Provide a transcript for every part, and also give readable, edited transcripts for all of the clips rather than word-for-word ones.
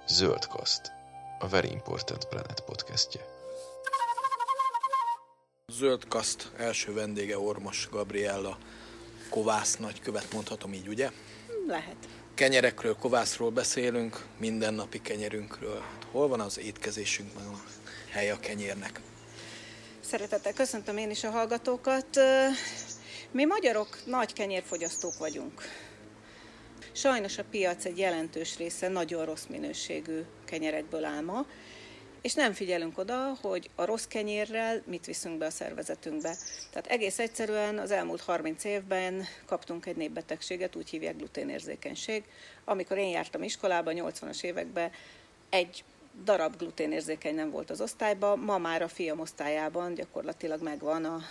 Zöldkaszt, a Very Important Planet podcastje. Zöldkaszt első vendége Ormos Gabriella, kovász nagykövet, mondhatom így, ugye? Lehet. Kenyerekről, kovászról beszélünk, mindennapi kenyerünkről. Hol van az étkezésünkben a helye a kenyérnek? Szeretettel köszöntöm én is a hallgatókat. Mi magyarok nagy kenyérfogyasztók vagyunk. Sajnos a piac egy jelentős része nagyon rossz minőségű kenyerekből áll ma, és nem figyelünk oda, hogy a rossz kenyérrel mit viszünk be a szervezetünkbe. Tehát egész egyszerűen az elmúlt 30 évben kaptunk egy népbetegséget, úgy hívják gluténérzékenység. Amikor én jártam iskolába 80-as években, egy darab gluténérzékeny nem volt az osztályban, ma már a fiam osztályában gyakorlatilag megvan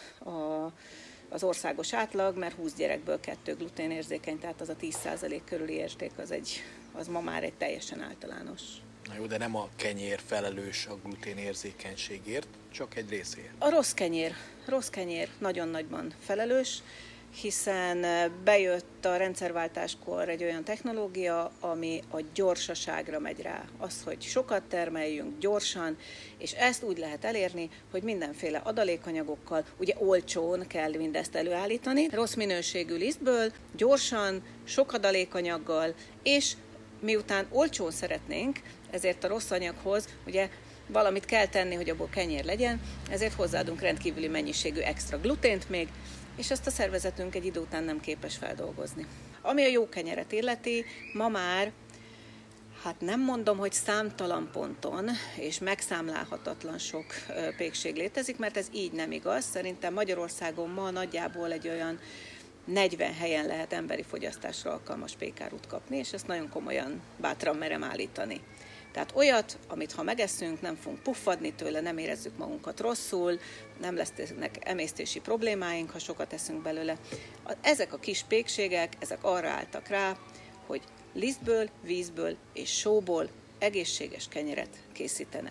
az országos átlag, mert 20 gyerekből 2 gluténérzékeny, tehát az a 10% körüli érték, az ma már egy teljesen általános. Na jó, de nem a kenyér felelős a gluténérzékenységért, csak egy részért. A rossz kenyér nagyon nagyban felelős, hiszen bejött a rendszerváltáskor egy olyan technológia, ami a gyorsaságra megy rá. Az, hogy sokat termeljünk gyorsan, és ezt úgy lehet elérni, hogy mindenféle adalékanyagokkal, ugye olcsón kell mindezt előállítani, rossz minőségű lisztből, gyorsan, sok adalékanyaggal, és miután olcsón szeretnénk, ezért a rossz anyaghoz, ugye valamit kell tenni, hogy abból kenyér legyen, ezért hozzáadunk rendkívüli mennyiségű extra glutént még, és ezt a szervezetünk egy idő után nem képes feldolgozni. Ami a jó kenyeret illeti, ma már, hát nem mondom, hogy számtalan ponton, és megszámlálhatatlan sok pékség létezik, mert ez így nem igaz. Szerintem Magyarországon ma nagyjából egy olyan 40 helyen lehet emberi fogyasztásra alkalmas pékárút kapni, és ezt nagyon komolyan, bátran merem állítani. Tehát olyat, amit ha megeszünk, nem fogunk puffadni tőle, nem érezzük magunkat rosszul, nem lesznek emésztési problémáink, ha sokat eszünk belőle. Ezek a kis pékségek, ezek arra álltak rá, hogy lisztből, vízből és sóból egészséges kenyeret készítenek.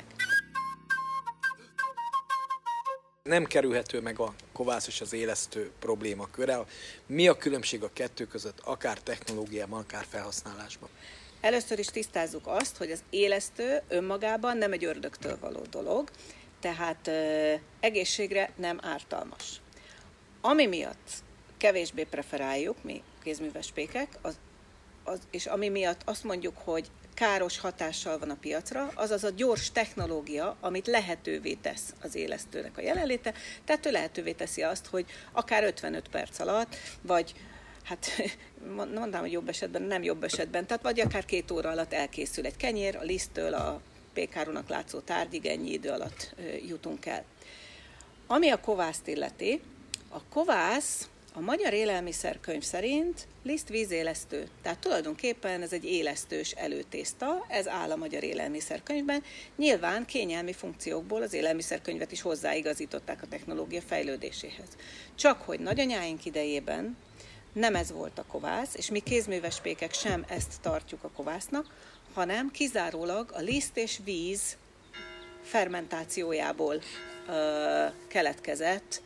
Nem kerülhető meg a kovász és az élesztő problémaköre. Mi a különbség a kettő között, akár technológiában, akár felhasználásban? Először is tisztázzuk azt, hogy az élesztő önmagában nem egy ördögtől való dolog, tehát egészségre nem ártalmas. Ami miatt kevésbé preferáljuk mi kézműves pékek, és ami miatt azt mondjuk, hogy káros hatással van a piacra, azaz a gyors technológia, amit lehetővé tesz az élesztőnek a jelenléte, tehát ő lehetővé teszi azt, hogy akár 55 perc alatt, vagy hát mondanám, hogy jobb esetben, nem jobb esetben, tehát vagy akár 2 óra alatt elkészül egy kenyér, a liszttől a pékárunak látszó tárgyig ennyi idő alatt jutunk el. Ami a kovászt illeti, a kovász a Magyar Élelmiszerkönyv szerint liszt-vízélesztő. Tehát tulajdonképpen ez egy élesztős előtészta, ez áll a Magyar Élelmiszerkönyvben. Nyilván kényelmi funkciókból az élelmiszerkönyvet is hozzáigazították a technológia fejlődéséhez. Csak hogy nagyanyáink idejében nem ez volt a kovász, és mi kézműves pékek sem ezt tartjuk a kovásznak, hanem kizárólag a liszt és víz fermentációjából keletkezett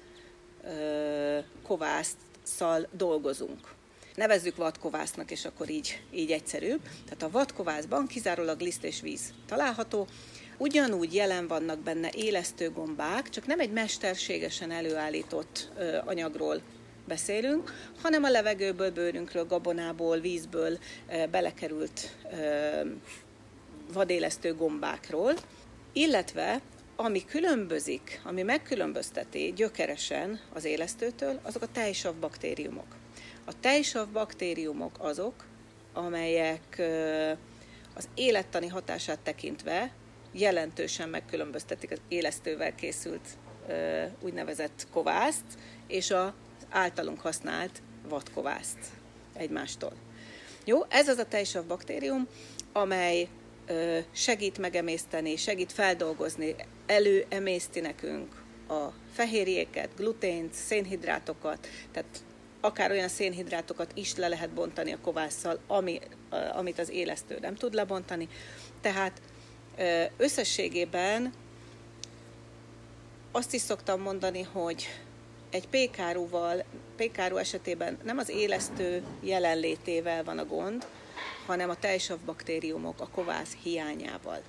kovásszal dolgozunk. Nevezzük vadkovásznak, és akkor így egyszerűbb. Tehát a vadkovászban kizárólag liszt és víz található. Ugyanúgy jelen vannak benne élesztőgombák, csak nem egy mesterségesen előállított anyagról beszélünk, hanem a levegőből, bőrünkről, gabonából, vízből belekerült vadélesztő gombákról, illetve ami különbözik, ami megkülönbözteti gyökeresen az élesztőtől, azok a tejsav baktériumok. A tejsav baktériumok azok, amelyek az élettani hatását tekintve jelentősen megkülönböztetik az élesztővel készült úgynevezett kovászt, és az általunk használt vadkovászt egymástól. Jó, ez az a tejsav baktérium, amely segít megemészteni, segít feldolgozni, előemészti nekünk a fehérjéket, glutént, szénhidrátokat, tehát akár olyan szénhidrátokat is le lehet bontani a kovásszal, amit az élesztő nem tud lebontani. Tehát összességében azt is szoktam mondani, hogy egy pékáru esetében nem az élesztő jelenlétével van a gond, hanem a tejsavbaktériumok, a kovász hiányával.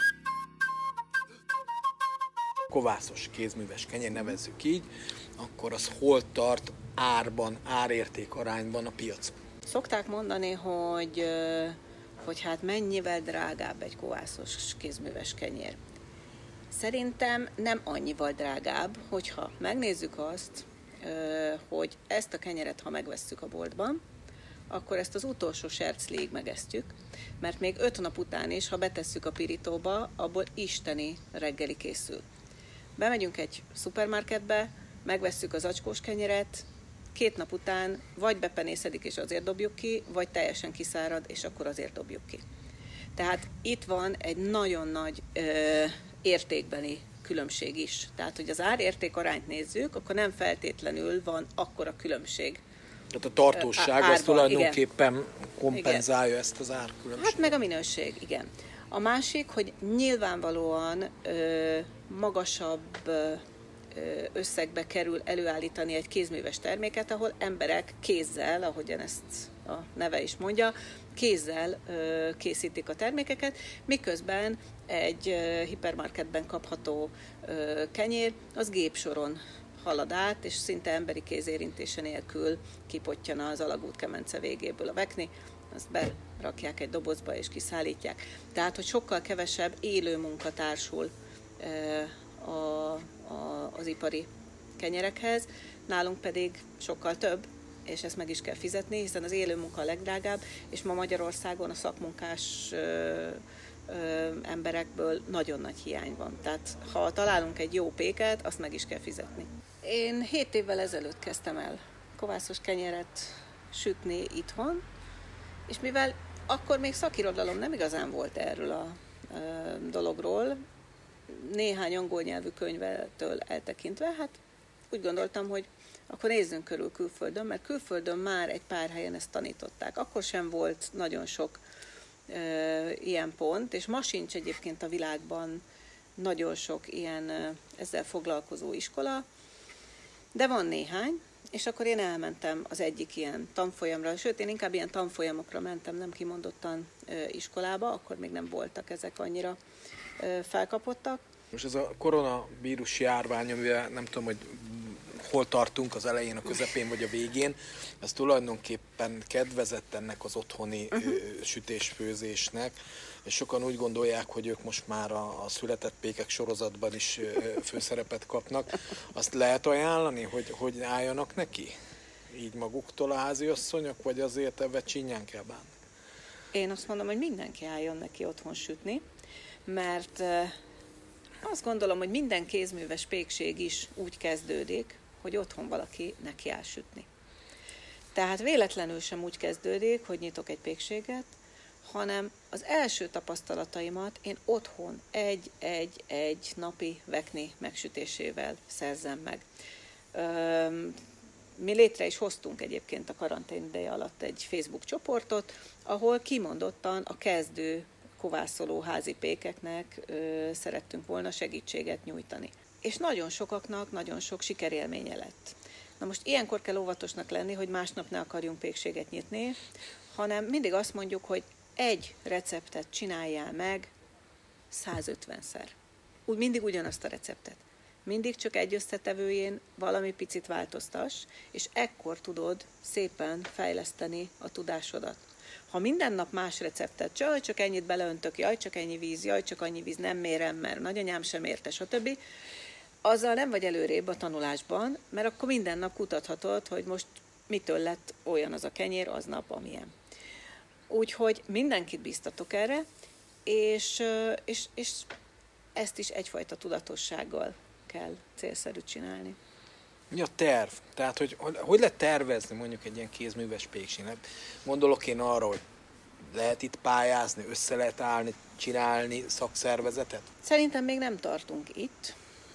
Kovászos kézműves kenyér, nevezzük így, akkor az hol tart árban, árérték arányban a piac? Szokták mondani, hogy hát mennyivel drágább egy kovászos kézműves kenyér. Szerintem nem annyival drágább, hogyha megnézzük azt, hogy ezt a kenyeret, ha megvesszük a boltban, akkor ezt az utolsó sercléig megesztjük, mert még 5 nap után is, ha betesszük a pirítóba, abból isteni reggeli készül. Bemegyünk egy szupermarketbe, megvesszük az zacskós kenyeret, 2 nap után vagy bepenészedik és azért dobjuk ki, vagy teljesen kiszárad, és akkor azért dobjuk ki. Tehát itt van egy nagyon nagy értékbeli különbség is. Tehát, hogy az ár-érték arányt nézzük, akkor nem feltétlenül van akkora különbség. Tehát a tartóság árban, az tulajdonképpen igen. kompenzálja Igen. ezt az árkülönbséget. Hát meg a minőség, igen. A másik, hogy nyilvánvalóan magasabb összegbe kerül előállítani egy kézműves terméket, ahol emberek kézzel, ahogyan ezt a neve is mondja, kézzel készítik a termékeket, miközben egy hipermarketben kapható kenyér, az gépsoron halad át, és szinte emberi kézérintése nélkül kipottyan az alagútkemence végéből a vekni, azt berakják egy dobozba és kiszállítják. Tehát, hogy sokkal kevesebb élő munka társul az ipari kenyerekhez, nálunk pedig sokkal több, és ezt meg is kell fizetni, hiszen az élő munka a legdrágább, és ma Magyarországon a szakmunkás emberekből nagyon nagy hiány van. Tehát ha találunk egy jó péket, azt meg is kell fizetni. Én 7 évvel ezelőtt kezdtem el kovászos kenyeret sütni itthon, és mivel akkor még szakirodalom nem igazán volt erről a dologról, néhány angol nyelvű könyvetől eltekintve, hát úgy gondoltam, hogy akkor nézzünk körül külföldön, mert külföldön már egy pár helyen ezt tanították. Akkor sem volt nagyon sok ilyen pont, és ma sincs egyébként a világban nagyon sok ilyen ezzel foglalkozó iskola, de van néhány, és akkor én elmentem az egyik ilyen tanfolyamra, sőt, én inkább ilyen tanfolyamokra mentem, nem kimondottan iskolába, akkor még nem voltak ezek annyira felkapottak. Most ez a koronavírus járvány, amivel nem tudom, hogy hol tartunk, az elején, a közepén vagy a végén, ez tulajdonképpen kedvezett ennek az otthoni sütésfőzésnek, és sokan úgy gondolják, hogy ők most már a született pékek sorozatban is főszerepet kapnak. Azt lehet ajánlani, hogy álljanak neki? Így maguktól a háziasszonyok, vagy azért ebben csinyán kell bánni? Én azt mondom, hogy mindenki álljon neki otthon sütni, mert azt gondolom, hogy minden kézműves pékség is úgy kezdődik, hogy otthon valaki neki áll sütni. Tehát véletlenül sem úgy kezdődik, hogy nyitok egy pékséget, hanem az első tapasztalataimat én otthon egy napi vekni megsütésével szerzem meg. Mi létre is hoztunk egyébként a karantén ideje alatt egy Facebook csoportot, ahol kimondottan a kezdő kovászoló házi pékeknek szerettünk volna segítséget nyújtani. És nagyon sokaknak nagyon sok sikerélménye lett. Na most ilyenkor kell óvatosnak lenni, hogy másnap ne akarjunk pékséget nyitni, hanem mindig azt mondjuk, hogy egy receptet csináljál meg 150-szer. Úgy mindig ugyanazt a receptet. Mindig csak egy összetevőjén valami picit változtass, és ekkor tudod szépen fejleszteni a tudásodat. Ha minden nap más receptet, csak ennyit beleöntök, jaj, csak ennyi víz, jaj, csak annyi víz, nem mérem, mert nagyanyám sem érte, stb., azzal nem vagy előrébb a tanulásban, mert akkor minden nap kutathatod, hogy most mitől lett olyan az a kenyér aznap, amilyen. Úgyhogy mindenkit biztatok erre, és ezt is egyfajta tudatossággal kell célszerű csinálni. Mi a terv? Tehát, hogy lehet tervezni mondjuk egy ilyen kézműves pékségnek? Gondolok én arra, hogy lehet itt pályázni, össze lehet állni, csinálni szakszervezetet? Szerintem még nem tartunk itt,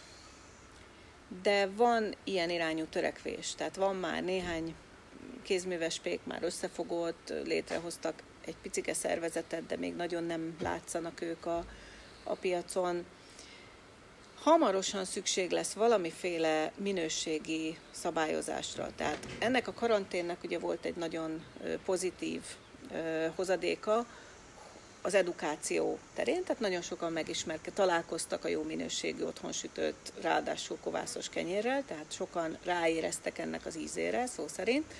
de van ilyen irányú törekvés. Tehát van már néhány kézműves pék már összefogott, létrehoztak egy picike szervezetet, de még nagyon nem látszanak ők a piacon. Hamarosan szükség lesz valamiféle minőségi szabályozásra. Tehát ennek a karanténnek ugye volt egy nagyon pozitív hozadéka az edukáció terén, tehát nagyon sokan találkoztak a jó minőségű otthonsütött, ráadásul kovászos kenyérrel, tehát sokan ráéreztek ennek az ízére, szó szerint.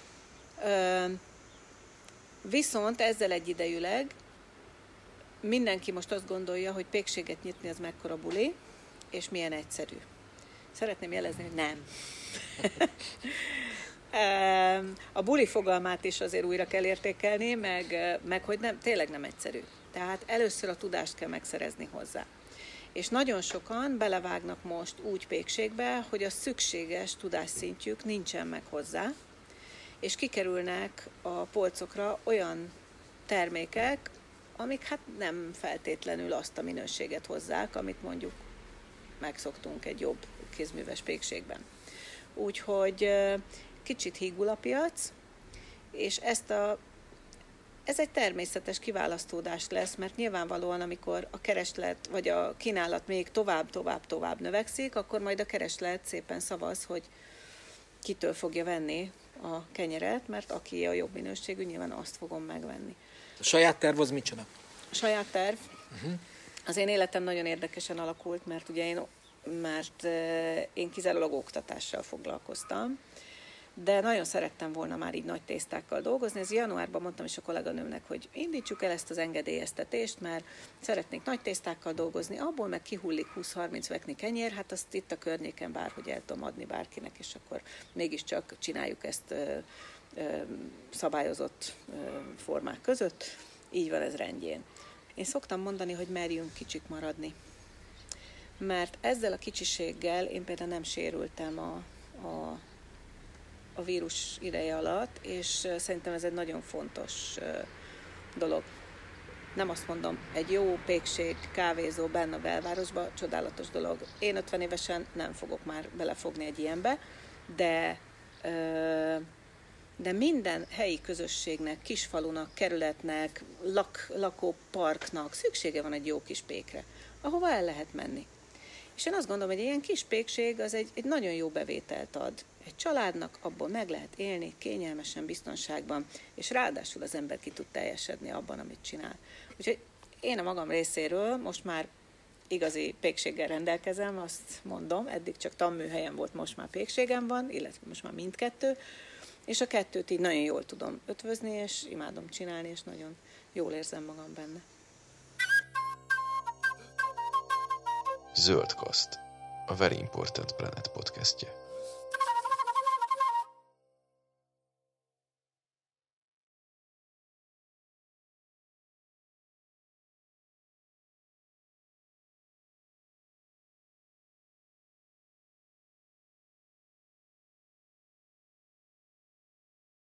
Viszont ezzel egyidejűleg mindenki most azt gondolja, hogy pékséget nyitni az mekkora buli, és milyen egyszerű. Szeretném jelezni, hogy nem. A buli fogalmát is azért újra kell értékelni, meg hogy nem, tényleg nem egyszerű. Tehát először a tudást kell megszerezni hozzá. És nagyon sokan belevágnak most úgy pékségbe, hogy a szükséges tudásszintjük nincsen meg hozzá, és kikerülnek a polcokra olyan termékek, amik hát nem feltétlenül azt a minőséget hozzák, amit mondjuk megszoktunk egy jobb kézműves pékségben. Úgyhogy kicsit hígul a piac, és ez egy természetes kiválasztódás lesz, mert nyilvánvalóan, amikor a kereslet vagy a kínálat még tovább növekszik, akkor majd a kereslet szépen szavaz, hogy kitől fogja venni a kenyeret, mert aki a jobb minőségű, nyilván azt fogom megvenni. A saját terv az micsoda? A saját terv? Az én életem nagyon érdekesen alakult, mert ugye én kizárólag oktatással foglalkoztam, de nagyon szerettem volna már így nagy tésztákkal dolgozni. Ez januárban mondtam is a kolléganőmnek, hogy indítsuk el ezt az engedélyeztetést, mert szeretnék nagy tésztákkal dolgozni, abból meg kihullik 20-30 vekni kenyér, hát azt itt a környéken bárhogy el tudom adni bárkinek, és akkor mégiscsak csináljuk ezt szabályozott formák között. Így van ez rendjén. Én szoktam mondani, hogy merjünk kicsik maradni. Mert ezzel a kicsiséggel én például nem sérültem a vírus ideje alatt, és szerintem ez egy nagyon fontos dolog. Nem azt mondom, egy jó pékség, kávézó benne a belvárosba, csodálatos dolog. Én 50 évesen nem fogok már belefogni egy ilyenbe, de minden helyi közösségnek, kisfalunak, kerületnek, lakóparknak szüksége van egy jó kis pékre, ahova el lehet menni. És én azt gondolom, hogy egy ilyen kis pékség az egy nagyon jó bevételt ad egy családnak, abból meg lehet élni kényelmesen, biztonságban, és ráadásul az ember ki tud teljesedni abban, amit csinál. Úgyhogy én a magam részéről most már igazi pékséggel rendelkezem, azt mondom, eddig csak tanműhelyen volt, most már pékségem van, illetve most már mindkettő, és a kettőt így nagyon jól tudom ötvözni, és imádom csinálni, és nagyon jól érzem magam benne. Zöld Kaszt, a Very Important Planet podcastje.